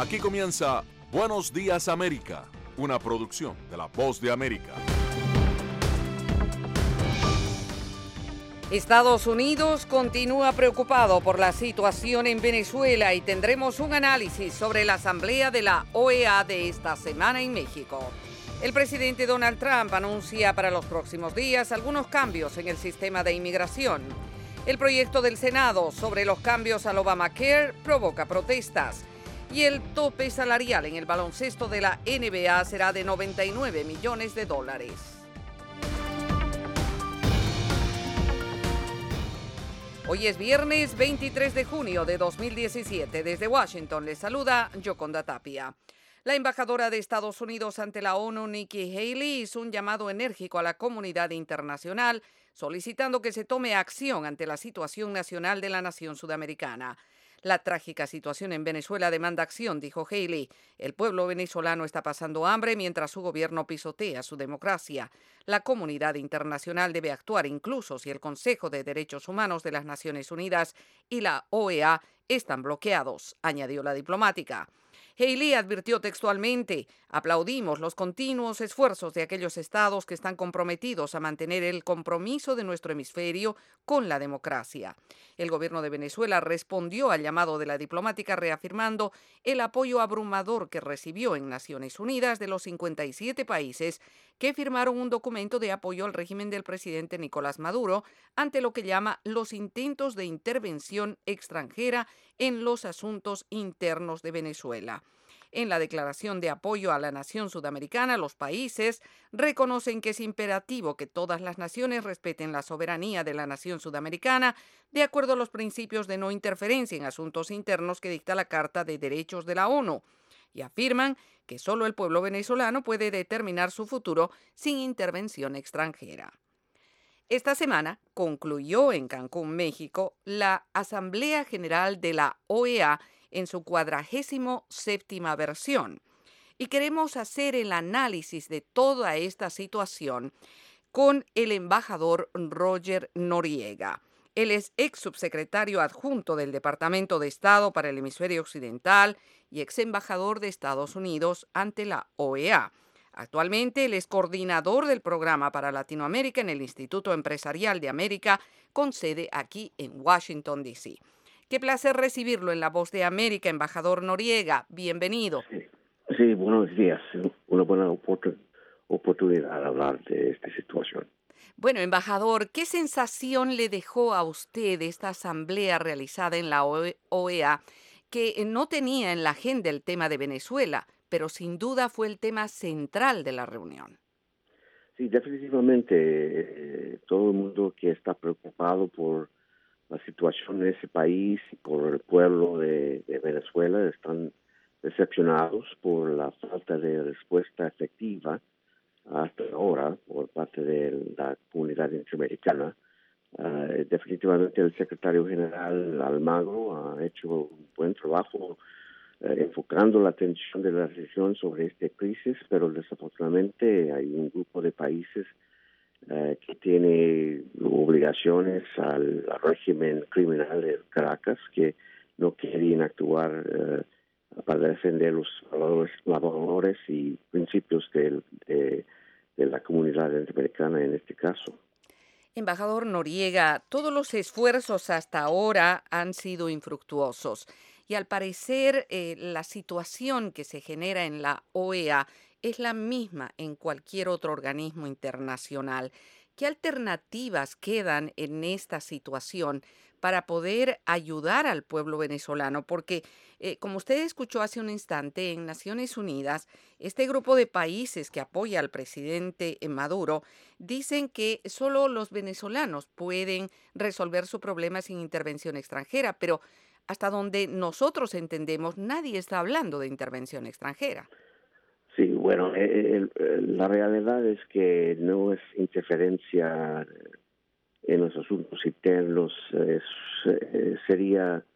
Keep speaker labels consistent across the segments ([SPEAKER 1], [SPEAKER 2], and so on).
[SPEAKER 1] Aquí comienza Buenos Días América, una producción de La Voz de América.
[SPEAKER 2] Estados Unidos continúa preocupado por la situación en Venezuela y tendremos un análisis sobre la asamblea de la OEA de esta semana en México. El presidente Donald Trump anuncia para los próximos días algunos cambios en el sistema de inmigración. El proyecto del Senado sobre los cambios al Obamacare provoca protestas. Y el tope salarial en el baloncesto de la NBA será de $99 millones. Hoy es viernes 23 de junio de 2017. Desde Washington les saluda Yoconda Tapia. La embajadora de Estados Unidos ante la ONU, Nikki Haley, hizo un llamado enérgico a la comunidad internacional solicitando que se tome acción ante la situación nacional de la nación sudamericana. La trágica situación en Venezuela demanda acción, dijo Haley. El pueblo venezolano está pasando hambre mientras su gobierno pisotea su democracia. La comunidad internacional debe actuar incluso si el Consejo de Derechos Humanos de las Naciones Unidas y la OEA están bloqueados, añadió la diplomática. Haley advirtió textualmente: aplaudimos los continuos esfuerzos de aquellos estados que están comprometidos a mantener el compromiso de nuestro hemisferio con la democracia. El gobierno de Venezuela respondió al llamado de la diplomática reafirmando el apoyo abrumador que recibió en Naciones Unidas de los 57 países que firmaron un documento de apoyo al régimen del presidente Nicolás Maduro ante lo que llama los intentos de intervención extranjera en los asuntos internos de Venezuela. En la declaración de apoyo a la nación sudamericana, los países reconocen que es imperativo que todas las naciones respeten la soberanía de la nación sudamericana de acuerdo a los principios de no interferencia en asuntos internos que dicta la Carta de Derechos de la ONU, y afirman que solo el pueblo venezolano puede determinar su futuro sin intervención extranjera. Esta semana concluyó en Cancún, México, la Asamblea General de la OEA en su 47ª versión. Y queremos hacer el análisis de toda esta situación con el embajador Roger Noriega. Él es ex subsecretario adjunto del Departamento de Estado para el Hemisferio Occidental y ex embajador de Estados Unidos ante la OEA. Actualmente, él es coordinador del programa para Latinoamérica en el Instituto Empresarial de América, con sede aquí en Washington, D.C. Qué placer recibirlo en La Voz de América, embajador Noriega. Bienvenido.
[SPEAKER 3] Sí, buenos días. Una buena oportunidad de hablar de esta situación.
[SPEAKER 2] Bueno, embajador, ¿qué sensación le dejó a usted esta asamblea realizada en la OEA que no tenía en la agenda el tema de Venezuela, pero sin duda fue el tema central de la reunión?
[SPEAKER 3] Sí, definitivamente todo el mundo que está preocupado por la situación de ese país y por el pueblo de Venezuela están decepcionados por la falta de respuesta efectiva hasta ahora por parte de la comunidad interamericana. Definitivamente el secretario general Almagro ha hecho un buen trabajo enfocando la atención de la región sobre esta crisis, pero desafortunadamente hay un grupo de países que tiene obligaciones al régimen criminal de Caracas que no querían actuar para defender los valores y principios de la comunidad interamericana en este caso.
[SPEAKER 2] Embajador Noriega, todos los esfuerzos hasta ahora han sido infructuosos y al parecer la situación que se genera en la OEA es la misma en cualquier otro organismo internacional. ¿Qué alternativas quedan en esta situación para poder ayudar al pueblo venezolano? Porque, como usted escuchó hace un instante, en Naciones Unidas, este grupo de países que apoya al presidente Maduro dicen que solo los venezolanos pueden resolver su problema sin intervención extranjera, pero hasta donde nosotros entendemos, nadie está hablando de intervención extranjera.
[SPEAKER 3] Sí, bueno, la realidad es que no es interferencia en los asuntos internos, sería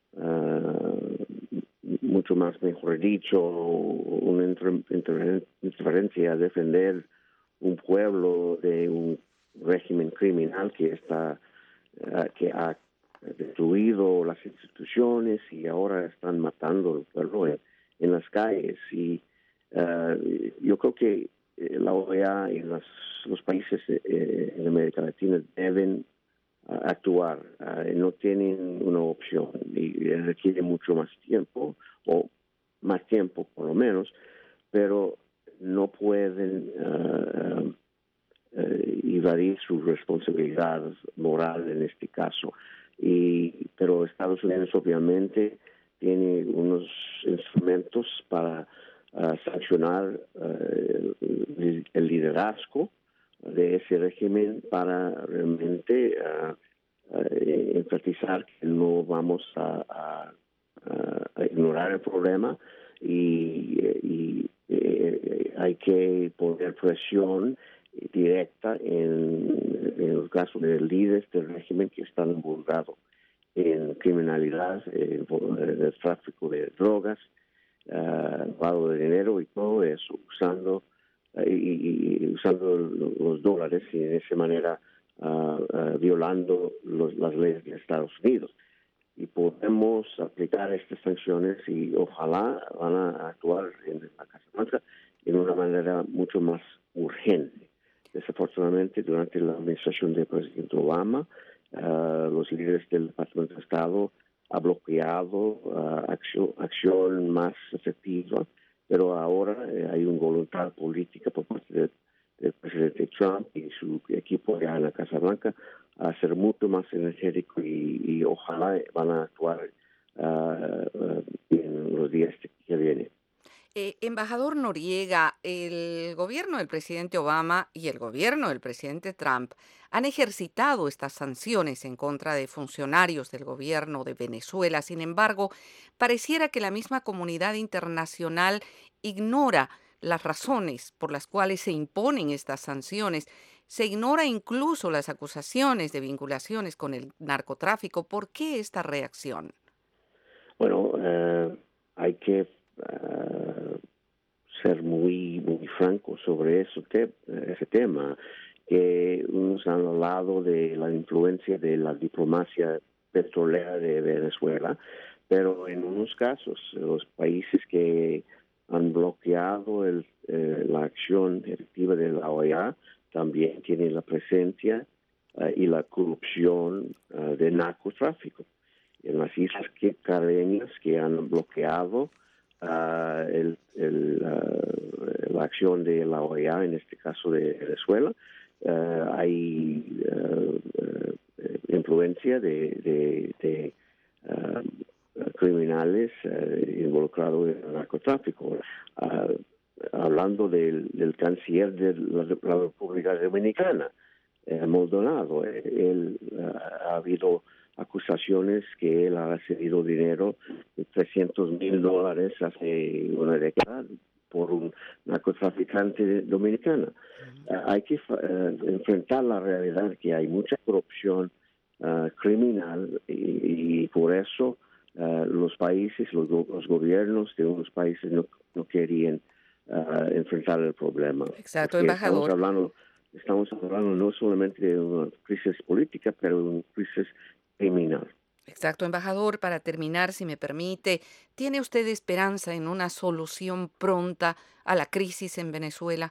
[SPEAKER 3] mucho más, mejor dicho, una interferencia a defender un pueblo de un régimen criminal que ha destruido las instituciones y ahora están matando al pueblo en las calles. Y yo creo que la OEA y los países en América Latina deben actuar. No tienen una opción y requiere mucho más tiempo, o más tiempo por lo menos, pero no pueden evadir su responsabilidad moral en este caso. Pero Estados Unidos obviamente tiene unos instrumentos para sancionar el liderazgo de ese régimen, para realmente enfatizar que no vamos a ignorar el problema y hay que poner presión directa en el caso de líderes del régimen que están involucrados en criminalidad, en el tráfico de drogas, lavado de dinero y todo eso, usando los dólares y de esa manera violando las leyes de Estados Unidos. Y podemos aplicar estas sanciones y ojalá van a actuar en la Casa Blanca en una manera mucho más urgente. Desafortunadamente, durante la administración del presidente Obama, los líderes del Departamento de Estado han bloqueado acción más efectiva, pero ahora hay una voluntad política por parte del presidente Trump y su equipo allá en la Casa Blanca a ser mucho más energético y ojalá van a actuar en los días que vienen.
[SPEAKER 2] Embajador Noriega, el gobierno del presidente Obama y el gobierno del presidente Trump han ejercitado estas sanciones en contra de funcionarios del gobierno de Venezuela. Sin embargo, pareciera que la misma comunidad internacional ignora las razones por las cuales se imponen estas sanciones. Se ignora incluso las acusaciones de vinculaciones con el narcotráfico. ¿Por qué esta reacción?
[SPEAKER 3] Bueno, hay que ser muy franco sobre ese tema, que unos han hablado de la influencia de la diplomacia petrolera de Venezuela, pero en unos casos los países que han bloqueado la acción efectiva de la OEA también tienen la presencia y la corrupción de narcotráfico. En las islas caribeñas que han bloqueado la acción de la OEA, en este caso de Venezuela, hay influencia de criminales involucrados en el narcotráfico. Hablando del canciller de la República Dominicana, Maldonado, ha habido acusaciones que él ha recibido dinero de $300,000 hace una década por un narcotraficante dominicano. Hay que enfrentar la realidad que hay mucha corrupción criminal y por eso los países, los gobiernos de unos países no querían enfrentar el problema.
[SPEAKER 2] Exacto, embajador.
[SPEAKER 3] Estamos hablando no solamente de una crisis política, pero de una crisis criminal.
[SPEAKER 2] Exacto, embajador. Para terminar, si me permite, ¿tiene usted esperanza en una solución pronta a la crisis en Venezuela?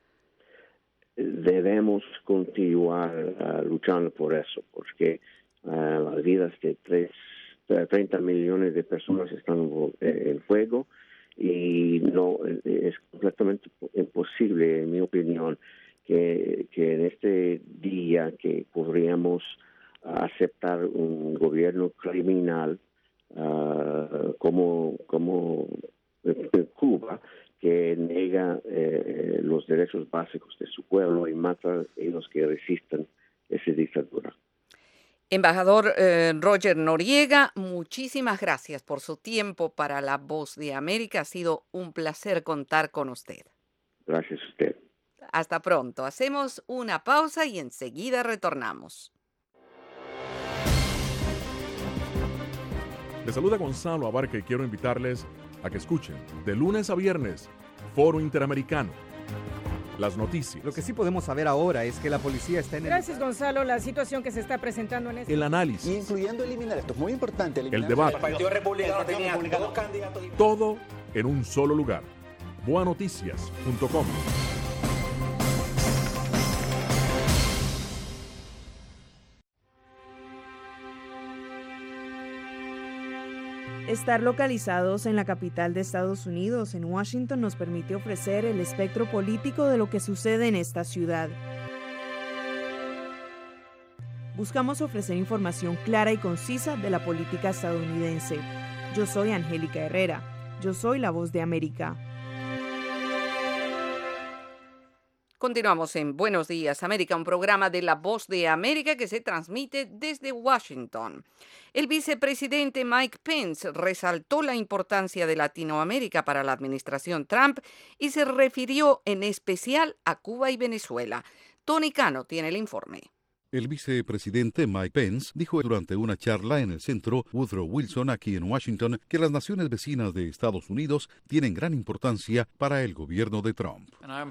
[SPEAKER 3] Debemos continuar luchando por eso, porque las vidas de 30 millones de personas están en juego y no es completamente imposible, en mi opinión, que en este día que podríamos aceptar un gobierno criminal como Cuba, que niega los derechos básicos de su pueblo y mata a los que resistan esa dictadura.
[SPEAKER 2] Embajador Roger Noriega, muchísimas gracias por su tiempo para La Voz de América. Ha sido un placer contar con usted.
[SPEAKER 3] Gracias a usted.
[SPEAKER 2] Hasta pronto. Hacemos una pausa y enseguida retornamos.
[SPEAKER 1] Les saluda Gonzalo Abarca y quiero invitarles a que escuchen de lunes a viernes Foro Interamericano. Las noticias.
[SPEAKER 4] Lo que sí podemos saber ahora es que la policía está en
[SPEAKER 5] Gracias, Gonzalo. La situación que se está presentando en
[SPEAKER 1] el análisis.
[SPEAKER 6] Incluyendo eliminar, esto es muy importante.
[SPEAKER 1] El debate.
[SPEAKER 6] El Partido Republicano tenía dos candidatos.
[SPEAKER 1] Todo en un solo lugar. boanoticias.com.
[SPEAKER 6] Estar localizados en la capital de Estados Unidos, en Washington, nos permite ofrecer el espectro político de lo que sucede en esta ciudad. Buscamos ofrecer información clara y concisa de la política estadounidense. Yo soy Angélica Herrera. Yo soy la Voz de América.
[SPEAKER 2] Continuamos en Buenos Días América, un programa de La Voz de América que se transmite desde Washington. El vicepresidente Mike Pence resaltó la importancia de Latinoamérica para la administración Trump y se refirió en especial a Cuba y Venezuela. Tony Cano tiene el informe.
[SPEAKER 7] El vicepresidente Mike Pence dijo durante una charla en el centro Woodrow Wilson aquí en Washington que las naciones vecinas de Estados Unidos tienen gran importancia para el gobierno de Trump.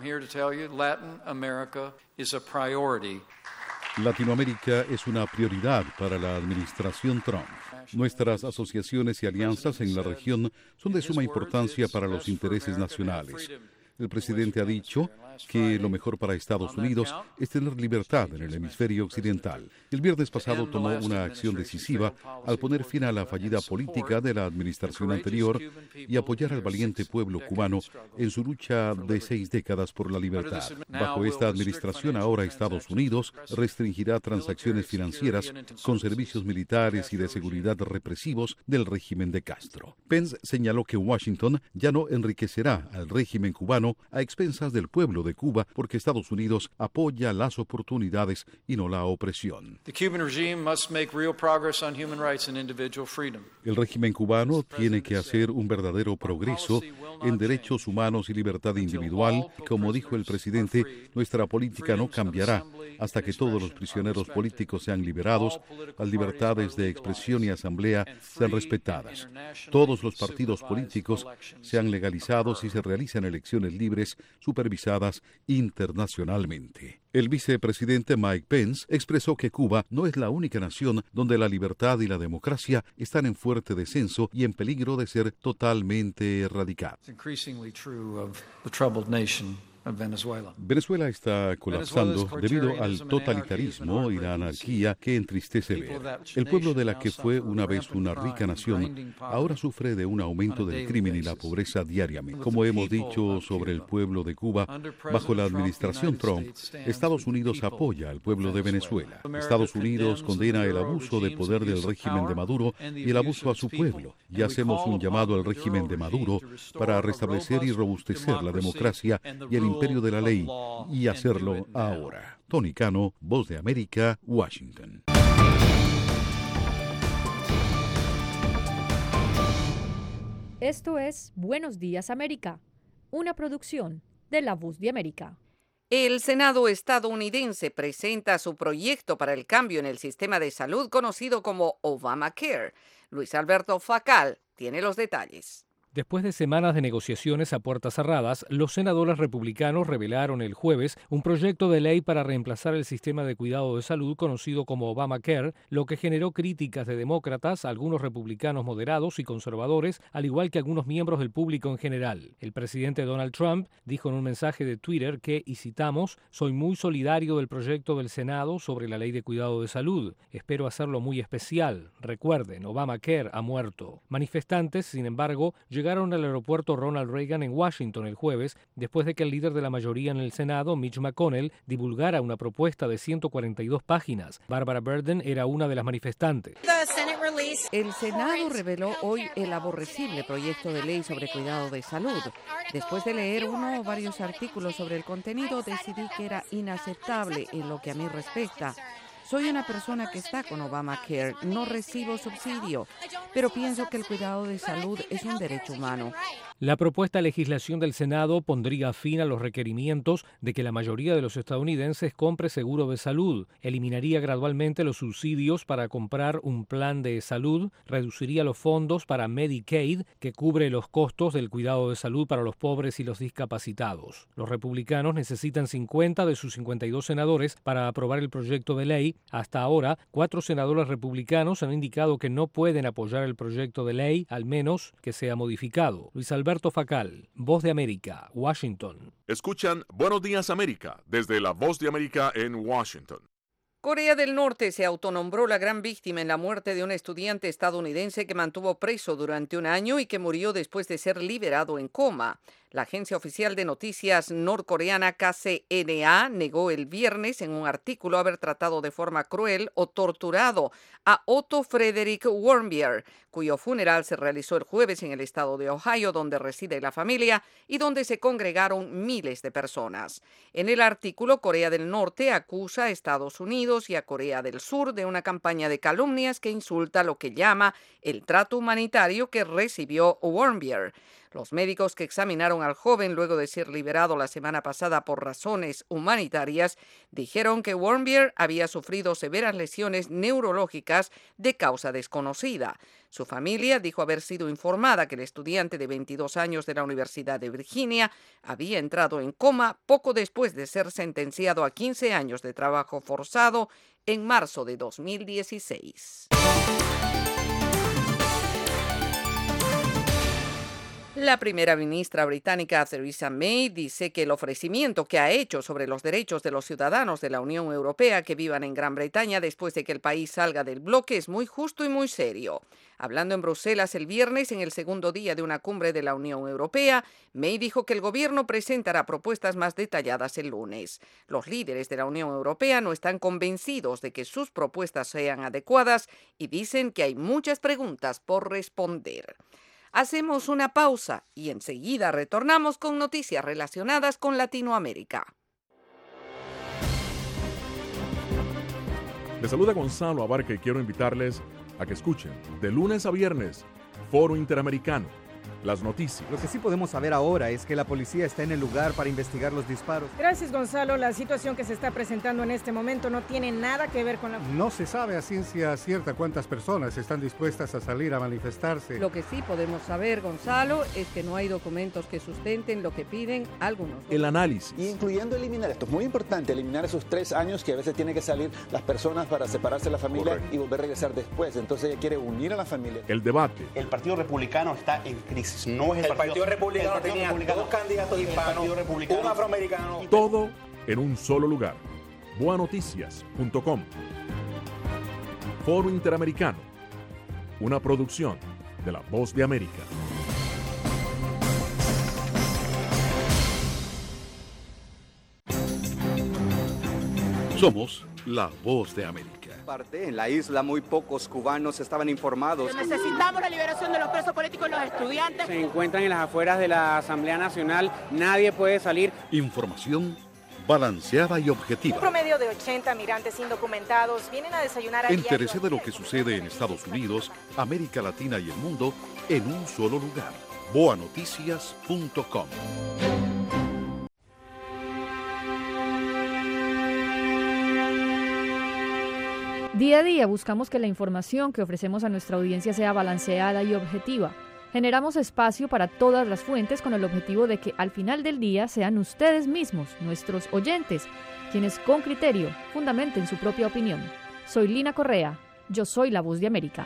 [SPEAKER 7] Latinoamérica es una prioridad para la administración Trump. Nuestras asociaciones y alianzas en la región son de suma importancia para los intereses nacionales. El presidente ha dicho que lo mejor para Estados Unidos es tener libertad en el hemisferio occidental. El viernes pasado tomó una acción decisiva al poner fin a la fallida política de la administración anterior y apoyar al valiente pueblo cubano en su lucha de 6 décadas por la libertad. Bajo esta administración, ahora Estados Unidos restringirá transacciones financieras con servicios militares y de seguridad represivos del régimen de Castro. Pence señaló que Washington ya no enriquecerá al régimen cubano a expensas del pueblo de Cuba porque Estados Unidos apoya las oportunidades y no la opresión. El régimen cubano tiene que hacer un verdadero progreso en derechos humanos y libertad individual. Como dijo el presidente, nuestra política no cambiará hasta que todos los prisioneros políticos sean liberados, las libertades de expresión y asamblea sean respetadas, todos los partidos políticos sean legalizados y se realicen elecciones libres supervisadas internacionalmente. El vicepresidente Mike Pence expresó que Cuba no es la única nación donde la libertad y la democracia están en fuerte descenso y en peligro de ser totalmente erradicadas. Venezuela está colapsando debido al totalitarismo y la anarquía que entristece ver. El pueblo de la que fue una vez una rica nación ahora sufre de un aumento del crimen y la pobreza diariamente. Como hemos dicho sobre el pueblo de Cuba, bajo la administración Trump, Estados Unidos apoya al pueblo de Venezuela. Estados Unidos condena el abuso de poder del régimen de Maduro y el abuso a su pueblo. Y hacemos un llamado al régimen de Maduro para restablecer y robustecer la democracia y el imperio de la ley, y hacerlo ahora. Tony Cano, Voz de América, Washington.
[SPEAKER 8] Esto es Buenos Días América, una producción de La Voz de América.
[SPEAKER 2] El Senado estadounidense presenta su proyecto para el cambio en el sistema de salud conocido como Obamacare. Luis Alberto Facal tiene los detalles.
[SPEAKER 9] Después de semanas de negociaciones a puertas cerradas, los senadores republicanos revelaron el jueves un proyecto de ley para reemplazar el sistema de cuidado de salud conocido como Obamacare, lo que generó críticas de demócratas, algunos republicanos moderados y conservadores, al igual que algunos miembros del público en general. El presidente Donald Trump dijo en un mensaje de Twitter que, y citamos, «Soy muy solidario del proyecto del Senado sobre la ley de cuidado de salud. Espero hacerlo muy especial. Recuerden, Obamacare ha muerto». Manifestantes, sin embargo, llegaron al aeropuerto Ronald Reagan en Washington el jueves, después de que el líder de la mayoría en el Senado, Mitch McConnell, divulgara una propuesta de 142 páginas. Barbara Burden era una de las manifestantes.
[SPEAKER 2] El Senado reveló hoy el aborrecible proyecto de ley sobre cuidado de salud. Después de leer uno o varios artículos sobre el contenido, decidí que era inaceptable en lo que a mí respecta. Soy una persona que está con Obamacare, no recibo subsidio, pero pienso que el cuidado de salud es un derecho humano.
[SPEAKER 9] La propuesta de legislación del Senado pondría fin a los requerimientos de que la mayoría de los estadounidenses compre seguro de salud, eliminaría gradualmente los subsidios para comprar un plan de salud, reduciría los fondos para Medicaid, que cubre los costos del cuidado de salud para los pobres y los discapacitados. Los republicanos necesitan 50 de sus 52 senadores para aprobar el proyecto de ley, Hasta ahora, 4 senadores republicanos han indicado que no pueden apoyar el proyecto de ley, al menos que sea modificado. Luis Alberto Facal, Voz de América, Washington.
[SPEAKER 1] Escuchan Buenos Días América desde la Voz de América en Washington.
[SPEAKER 2] Corea del Norte se autonombró la gran víctima en la muerte de un estudiante estadounidense que mantuvo preso durante un año y que murió después de ser liberado en coma. La agencia oficial de noticias norcoreana KCNA negó el viernes en un artículo haber tratado de forma cruel o torturado a Otto Frederick Warmbier, cuyo funeral se realizó el jueves en el estado de Ohio, donde reside la familia y donde se congregaron miles de personas. En el artículo, Corea del Norte acusa a Estados Unidos y a Corea del Sur de una campaña de calumnias que insulta lo que llama el trato humanitario que recibió Warmbier. Los médicos que examinaron al joven luego de ser liberado la semana pasada por razones humanitarias dijeron que Warmbier había sufrido severas lesiones neurológicas de causa desconocida. Su familia dijo haber sido informada que el estudiante de 22 años de la Universidad de Virginia había entrado en coma poco después de ser sentenciado a 15 años de trabajo forzado en marzo de 2016. La primera ministra británica Theresa May dice que el ofrecimiento que ha hecho sobre los derechos de los ciudadanos de la Unión Europea que vivan en Gran Bretaña después de que el país salga del bloque es muy justo y muy serio. Hablando en Bruselas el viernes en el segundo día de una cumbre de la Unión Europea, May dijo que el gobierno presentará propuestas más detalladas el lunes. Los líderes de la Unión Europea no están convencidos de que sus propuestas sean adecuadas y dicen que hay muchas preguntas por responder. Hacemos una pausa y enseguida retornamos con noticias relacionadas con Latinoamérica.
[SPEAKER 1] Les saluda Gonzalo Abarca y quiero invitarles a que escuchen de lunes a viernes Foro Interamericano, las noticias.
[SPEAKER 4] Lo que sí podemos saber ahora es que la policía está en el lugar para investigar los disparos.
[SPEAKER 5] Gracias, Gonzalo. La situación que se está presentando en este momento no tiene nada que ver con la...
[SPEAKER 10] No se sabe a ciencia cierta cuántas personas están dispuestas a salir a manifestarse.
[SPEAKER 2] Lo que sí podemos saber, Gonzalo, es que no hay documentos que sustenten lo que piden algunos.
[SPEAKER 1] El análisis.
[SPEAKER 11] Incluyendo eliminar, esto es muy importante, eliminar esos 3 años que a veces tienen que salir las personas para separarse de la familia. Correcto. Y volver a regresar después. Entonces ella quiere unir a la familia.
[SPEAKER 1] El debate.
[SPEAKER 12] El Partido Republicano está en crisis. No es
[SPEAKER 13] el Partido Republicano tenía 2 candidatos hispanos, un afroamericano.
[SPEAKER 1] Todo en un solo lugar. Boanoticias.com. Foro Interamericano. Una producción de La Voz de América.
[SPEAKER 7] Somos La Voz de América.
[SPEAKER 4] En la isla muy pocos cubanos estaban informados.
[SPEAKER 14] Necesitamos la liberación de los presos políticos y los estudiantes.
[SPEAKER 15] Se encuentran en las afueras de la Asamblea Nacional, nadie puede salir.
[SPEAKER 7] Información balanceada y objetiva.
[SPEAKER 5] Un promedio de 80 migrantes indocumentados vienen a desayunar a diario.
[SPEAKER 7] Entérese de lo que sucede en Estados Unidos, América Latina y el mundo en un solo lugar. Boanoticias.com.
[SPEAKER 8] Día a día buscamos que la información que ofrecemos a nuestra audiencia sea balanceada y objetiva. Generamos espacio para todas las fuentes con el objetivo de que al final del día sean ustedes mismos, nuestros oyentes, quienes con criterio fundamenten su propia opinión. Soy Lina Correa, yo soy La Voz de América.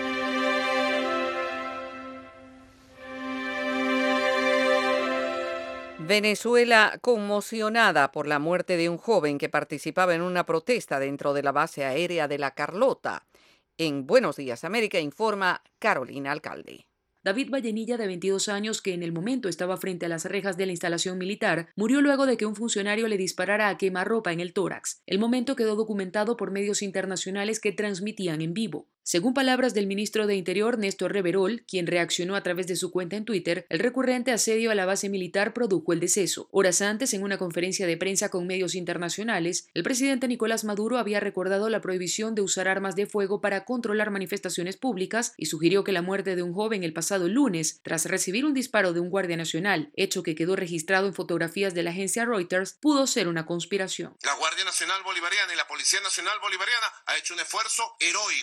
[SPEAKER 2] Venezuela conmocionada por la muerte de un joven que participaba en una protesta dentro de la base aérea de La Carlota. En Buenos Días América informa Carolina Alcalde.
[SPEAKER 16] David Vallenilla, de 22 años, que en el momento estaba frente a las rejas de la instalación militar, murió luego de que un funcionario le disparara a quemarropa en el tórax. El momento quedó documentado por medios internacionales que transmitían en vivo. Según palabras del ministro de Interior, Néstor Reverol, quien reaccionó a través de su cuenta en Twitter, el recurrente asedio a la base militar produjo el deceso. Horas antes, en una conferencia de prensa con medios internacionales, el presidente Nicolás Maduro había recordado la prohibición de usar armas de fuego para controlar manifestaciones públicas y sugirió que la muerte de un joven el pasado lunes, tras recibir un disparo de un guardia nacional, hecho que quedó registrado en fotografías de la agencia Reuters, pudo ser una conspiración.
[SPEAKER 17] La Guardia Nacional Bolivariana y la Policía Nacional Bolivariana ha hecho un esfuerzo heroico y lo debe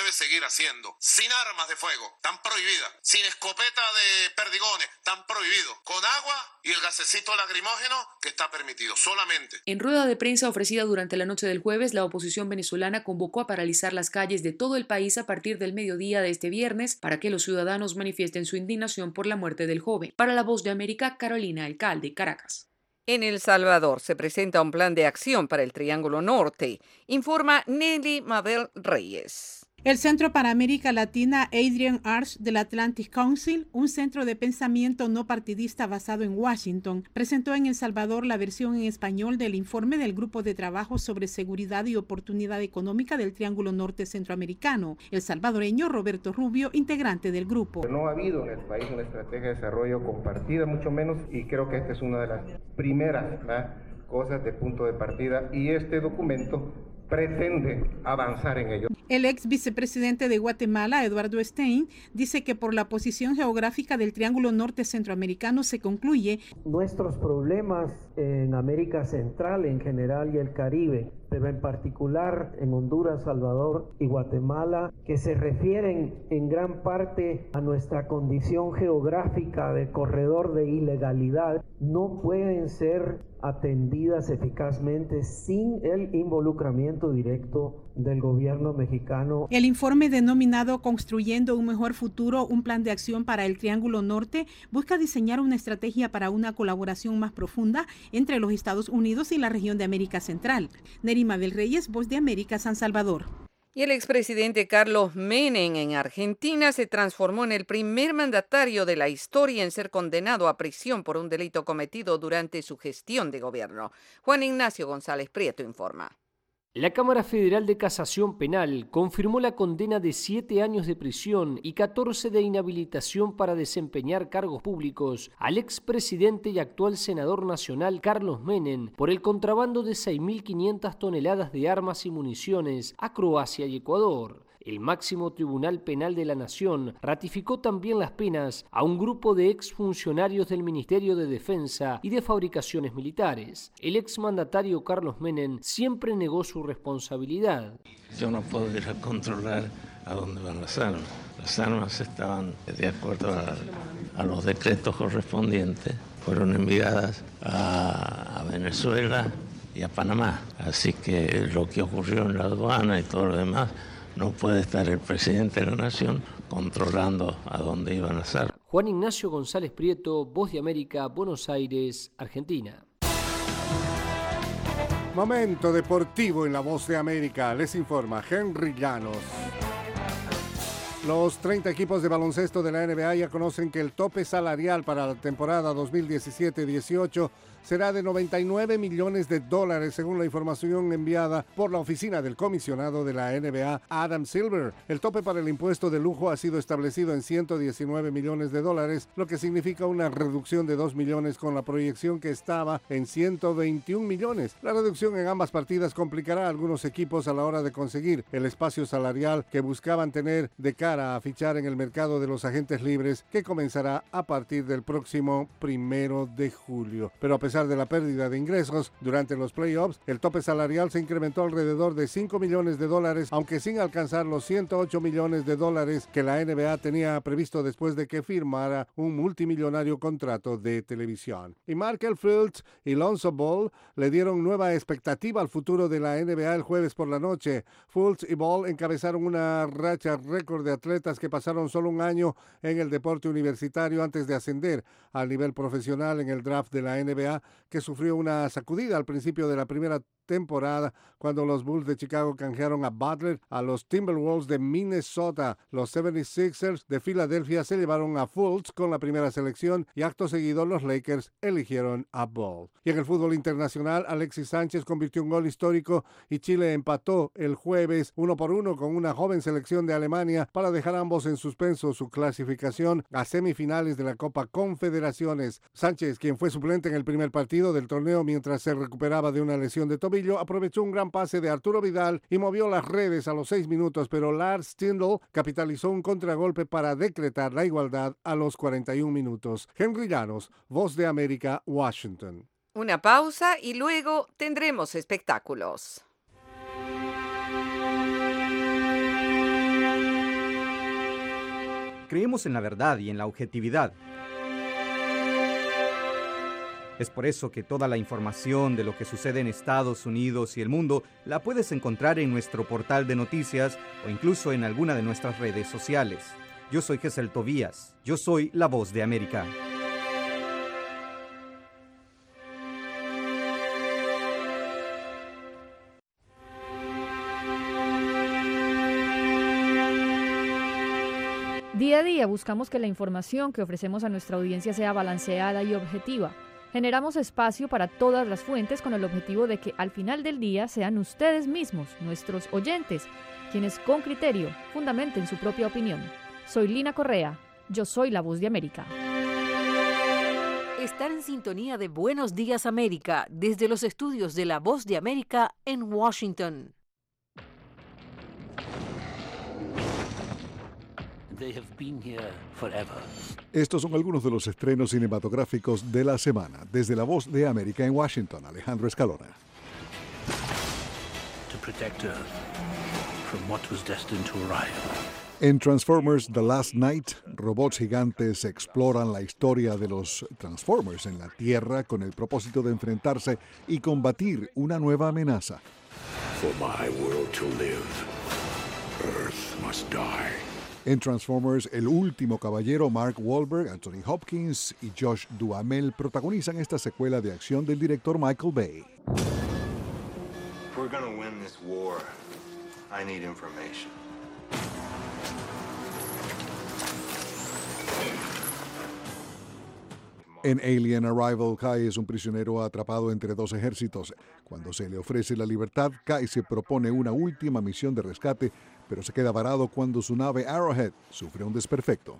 [SPEAKER 17] debe seguir haciendo. Sin armas de fuego, están prohibidas. Sin escopeta de perdigones, están prohibidos. Con agua y el gasecito lacrimógeno, que está permitido, solamente.
[SPEAKER 16] En rueda de prensa ofrecida durante la noche del jueves, la oposición venezolana convocó a paralizar las calles de todo el país a partir del mediodía de este viernes para que los ciudadanos manifiesten su indignación por la muerte del joven. Para La Voz de América, Carolina Alcalde, Caracas.
[SPEAKER 2] En El Salvador se presenta un plan de acción para el Triángulo Norte, informa Nelly Mabel Reyes.
[SPEAKER 18] El Centro para América Latina Adrian Arch del Atlantic Council, un centro de pensamiento no partidista basado en Washington, presentó en El Salvador la versión en español del informe del Grupo de Trabajo sobre Seguridad y Oportunidad Económica del Triángulo Norte Centroamericano. El salvadoreño Roberto Rubio, integrante del grupo.
[SPEAKER 19] No ha habido en el país una estrategia de desarrollo compartida, mucho menos, y creo que esta es una de las primeras cosas de punto de partida, y este documento pretende avanzar en ello.
[SPEAKER 18] El ex vicepresidente de Guatemala, Eduardo Stein, dice que por la posición geográfica del Triángulo Norte Centroamericano se concluye:
[SPEAKER 20] nuestros problemas en América Central en general y el Caribe, pero en particular en Honduras, Salvador y Guatemala, que se refieren en gran parte a nuestra condición geográfica de corredor de ilegalidad, no pueden ser atendidas eficazmente sin el involucramiento directo del gobierno mexicano.
[SPEAKER 18] El informe denominado Construyendo un Mejor Futuro, un plan de acción para el Triángulo Norte, busca diseñar una estrategia para una colaboración más profunda entre los Estados Unidos y la región de América Central. Nerima del Reyes, Voz de América, San Salvador.
[SPEAKER 2] Y el expresidente Carlos Menem en Argentina se transformó en el primer mandatario de la historia en ser condenado a prisión por un delito cometido durante su gestión de gobierno. Juan Ignacio González Prieto informa.
[SPEAKER 21] La Cámara Federal de Casación Penal confirmó la condena de 7 años de prisión y 14 de inhabilitación para desempeñar cargos públicos al expresidente y actual senador nacional Carlos Menem por el contrabando de 6.500 toneladas de armas y municiones a Croacia y Ecuador. El máximo tribunal penal de la nación ratificó también las penas a un grupo de exfuncionarios del Ministerio de Defensa y de Fabricaciones Militares. El exmandatario Carlos Menem siempre negó su responsabilidad.
[SPEAKER 22] Yo no puedo ir a controlar a dónde van las armas. Las armas estaban de acuerdo a los decretos correspondientes. Fueron enviadas a Venezuela y a Panamá. Así que lo que ocurrió en la aduana y todo lo demás, no puede estar el presidente de la nación controlando a dónde iban las armas.
[SPEAKER 21] Juan Ignacio González Prieto, Voz de América, Buenos Aires, Argentina.
[SPEAKER 10] Momento deportivo en La Voz de América. Les informa Henry Llanos. Los 30 equipos de baloncesto de la NBA ya conocen que el tope salarial para la temporada 2017-18 será de $99 millones, según la información enviada por la oficina del comisionado de la NBA, Adam Silver. El tope para el impuesto de lujo ha sido establecido en $119 millones, lo que significa una reducción de 2 millones con la proyección que estaba en 121 millones. La reducción en ambas partidas complicará a algunos equipos a la hora de conseguir el espacio salarial que buscaban tener de cara a fichar en el mercado de los agentes libres, que comenzará a partir del próximo 1 de julio. Pero a pesar de la pérdida de ingresos durante los playoffs, el tope salarial se incrementó alrededor de $5 millones, aunque sin alcanzar los $108 millones que la NBA tenía previsto después de que firmara un multimillonario contrato de televisión. Y Markel Fultz y Lonzo Ball le dieron nueva expectativa al futuro de la NBA el jueves por la noche. Fultz y Ball encabezaron una racha récord de atletas que pasaron solo un año en el deporte universitario antes de ascender al nivel profesional en el draft de la NBA, que sufrió una sacudida al principio de la primera temporada cuando los Bulls de Chicago canjearon a Butler a los Timberwolves de Minnesota. Los 76ers de Filadelfia se llevaron a Fultz con la primera selección y acto seguido los Lakers eligieron a Ball. Y en el fútbol internacional, Alexis Sánchez convirtió un gol histórico y Chile empató el jueves 1-1 con una joven selección de Alemania para dejar ambos en suspenso su clasificación a semifinales de la Copa Confederaciones. Sánchez, quien fue suplente en el primer partido del torneo mientras se recuperaba de una lesión de tobillo, aprovechó un gran pase de Arturo Vidal y movió las redes a los 6 minutos, pero Lars Stindl capitalizó un contragolpe para decretar la igualdad a los 41 minutos. Henry Llanos, Voz de América, Washington.
[SPEAKER 2] Una pausa y luego tendremos espectáculos.
[SPEAKER 4] Creemos en la verdad y en la objetividad. Es por eso que toda la información de lo que sucede en Estados Unidos y el mundo la puedes encontrar en nuestro portal de noticias o incluso en alguna de nuestras redes sociales. Yo soy Gesell Tobías. Yo soy la Voz de América.
[SPEAKER 8] Día a día buscamos que la información que ofrecemos a nuestra audiencia sea balanceada y objetiva. Generamos espacio para todas las fuentes con el objetivo de que al final del día sean ustedes mismos, nuestros oyentes, quienes con criterio fundamenten su propia opinión. Soy Lina Correa, yo soy la Voz de América.
[SPEAKER 3] Estar en sintonía de Buenos Días América desde los estudios de la Voz de América en Washington.
[SPEAKER 10] Estos son algunos de los estrenos cinematográficos de la semana. Desde la Voz de América en Washington, Alejandro Escalona. En Transformers The Last Night, robots gigantes exploran la historia de los Transformers en la Tierra con el propósito de enfrentarse y combatir una nueva amenaza.
[SPEAKER 6] For my world to live, Earth must die.
[SPEAKER 10] En Transformers, El Último Caballero, Mark Wahlberg, Anthony Hopkins y Josh Duhamel protagonizan esta secuela de acción del director Michael Bay.
[SPEAKER 6] If we're gonna win this war, I need information.
[SPEAKER 10] En Alien Arrival, Kai es un prisionero atrapado entre dos ejércitos. Cuando se le ofrece la libertad, Kai se propone una última misión de rescate, pero se queda varado cuando su nave Arrowhead sufre un desperfecto.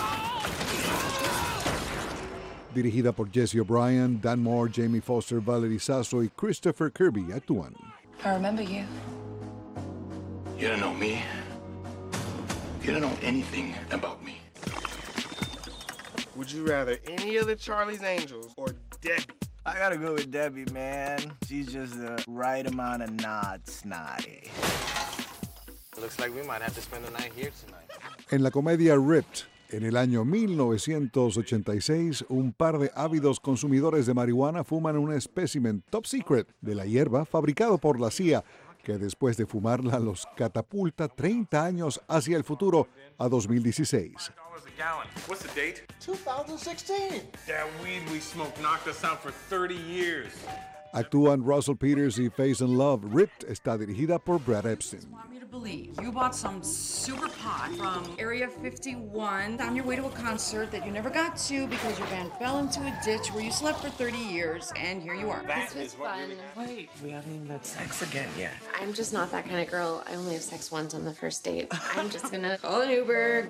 [SPEAKER 10] Dirigida por Jesse O'Brien, Dan Moore, Jamie Foster, Valerie Sasso y Christopher Kirby actúan.
[SPEAKER 23] I remember you.
[SPEAKER 6] You don't know me. You don't know anything about me.
[SPEAKER 24] Would you rather any of the Charlie's Angels or Debbie?
[SPEAKER 25] I gotta go with Debbie, man. She's just the right amount of not snotty.
[SPEAKER 24] Looks like we might have to spend the night here tonight.
[SPEAKER 10] En la comedia Ripped, en el año 1986, un par de ávidos consumidores de marihuana fuman un espécimen top secret de la hierba fabricado por la CIA, que después de fumarla los catapulta 30 años hacia el futuro, a 2016.
[SPEAKER 24] What's the date?
[SPEAKER 6] 2016.
[SPEAKER 24] That weed we smoked knocked us out for 30 years.
[SPEAKER 10] Actúan Russell Peters y Faison Love. Ripped está dirigida por Brad Epstein.
[SPEAKER 26] You bought some super pot from Area 51 on your way to a concert that you never got to because your van fell into a ditch where you slept for 30 years, and here you are. This was fun. Wait, we haven't even had sex again yet.
[SPEAKER 27] I'm just not that kind of girl. I only have sex once on the first date. I'm just gonna call an Uber.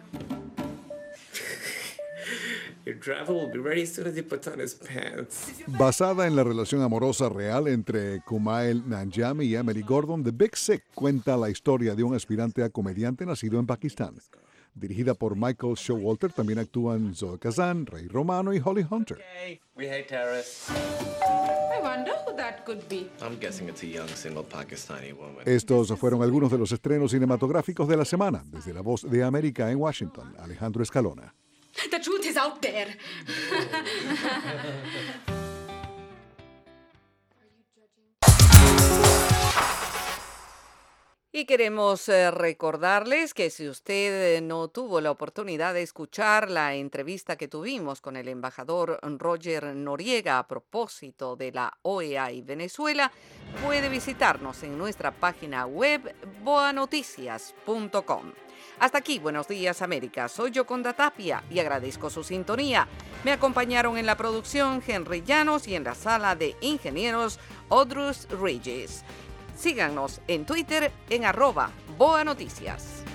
[SPEAKER 26] Your driver will be ready as soon as he puts on his pants.
[SPEAKER 10] Basada en la relación amorosa real entre Kumail Nanjiani y Emily Gordon, The Big Sick cuenta la historia de un aspirante a comediante nacido en Pakistán. Dirigida por Michael Showalter, también actúan Zoe Kazan, Ray Romano y Holly Hunter.
[SPEAKER 26] Okay, we hate terrorists.
[SPEAKER 27] I wonder who that could be.
[SPEAKER 26] I'm guessing it's a young single Pakistani woman.
[SPEAKER 10] Estos fueron algunos de los estrenos cinematográficos de la semana. Desde la Voz de América en Washington, Alejandro Escalona.
[SPEAKER 27] The truth is out there.
[SPEAKER 2] Y queremos recordarles que si usted no tuvo la oportunidad de escuchar la entrevista que tuvimos con el embajador Roger Noriega a propósito de la OEA y Venezuela, puede visitarnos en nuestra página web boanoticias.com. Hasta aquí, Buenos Días América. Soy Yoconda Tapia y agradezco su sintonía. Me acompañaron en la producción Henry Llanos y en la sala de ingenieros Odrus Regis. Síganos en Twitter en @boanoticias.